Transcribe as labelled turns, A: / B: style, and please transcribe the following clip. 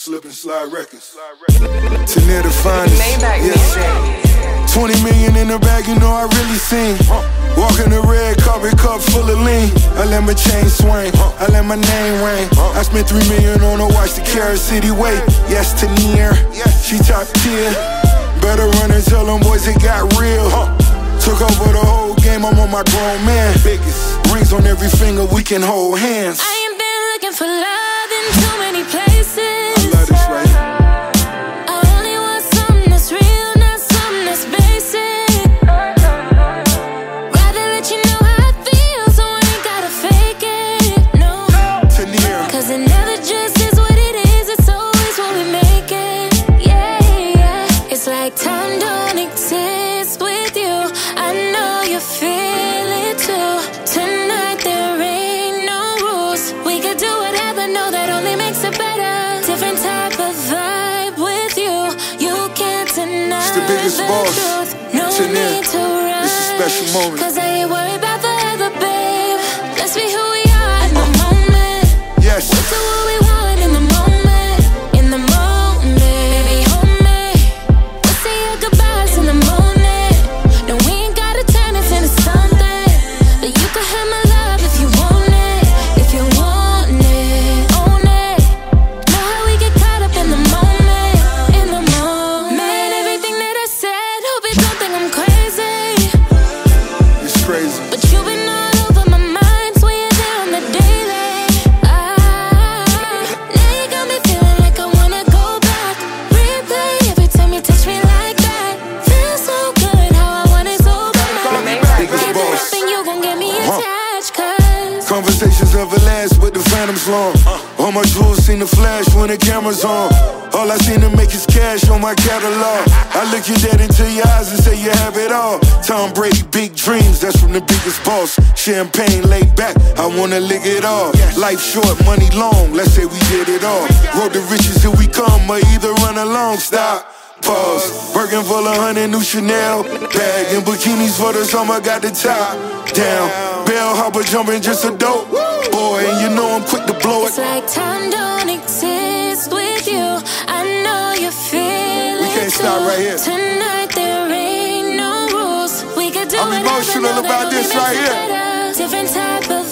A: Slip and Slide Records. Tania the finest. Yeah. 20 million in the bag, you know I really seen. Walking the red carpet, cup full of lean. I let my chain swing, I let my name ring. I spent 3 million on a watch, the Carrot City way. Yes, Tania, she top tier. Better run and tell them boys it got real. Took over the whole game, I'm on my grown man. Biggest rings on every finger, we can hold hands.
B: I ain't been looking for love in too many places.
A: I love this right here.
B: I only want something that's real, not something that's basic. Rather let you know how I feel, so I ain't gotta fake it, no.
A: Tania.
B: Cause it never just is what it is, it's always what we make it. Yeah, yeah. It's like time don't exist with you. I know you feel it too. Tonight there ain't no rules. We could do whatever, know that only makes it better. Different type of vibe with you. You can't deny
A: It's the biggest boss.
B: truth. No
A: Tania.
B: need to rush.
A: It's a special moment.
B: Cause I ain't worried about forever, babe. Let's be who we are in the moment.
A: Yes.
B: We'll do what we want in the moment. In the moment. Baby, hold me. We'll say our goodbyes in the morning. No, we ain't gotta turn this into something. But you can have my love if you want it. If you want it, own it. Know how we get caught up in the moment. In the moment. Man, everything that I said, hope you don't think I'm crazy.
A: It's crazy.
B: But you've been all over my mind, so you're there on the daily. Now you got me feeling like I wanna go back. Replay every time you touch me like that. Feels so good how I want it so bad.
A: Biggest
B: Keep it
A: boss.
B: up and you gon' get me attached, cause
A: Conversations everlast with the phantoms long. All my jewels seem to flash when the camera's on. All I seem to make is cash on my catalog. I look you dead into your eyes and say you have it all. Tom Brady, big dreams, that's from the biggest boss. Champagne laid back, I wanna lick it all. Life short, money long, let's say we did it all. Road to riches, here we come, or either run along, stop. Pause. Birkin full of 100 new Chanel bag and bikinis for the summer, got the top down. Bell hopper jumping, just a dope boy, and you know I'm quick to blow
B: it's
A: it.
B: like time don't exist with you. I know you feel
A: We
B: it
A: can't stop
B: too.
A: right here.
B: Tonight there ain't no rules. We could do
A: I'm
B: whatever,
A: emotional
B: know that
A: about
B: only
A: this
B: makes
A: right
B: it
A: here.
B: better. Different type of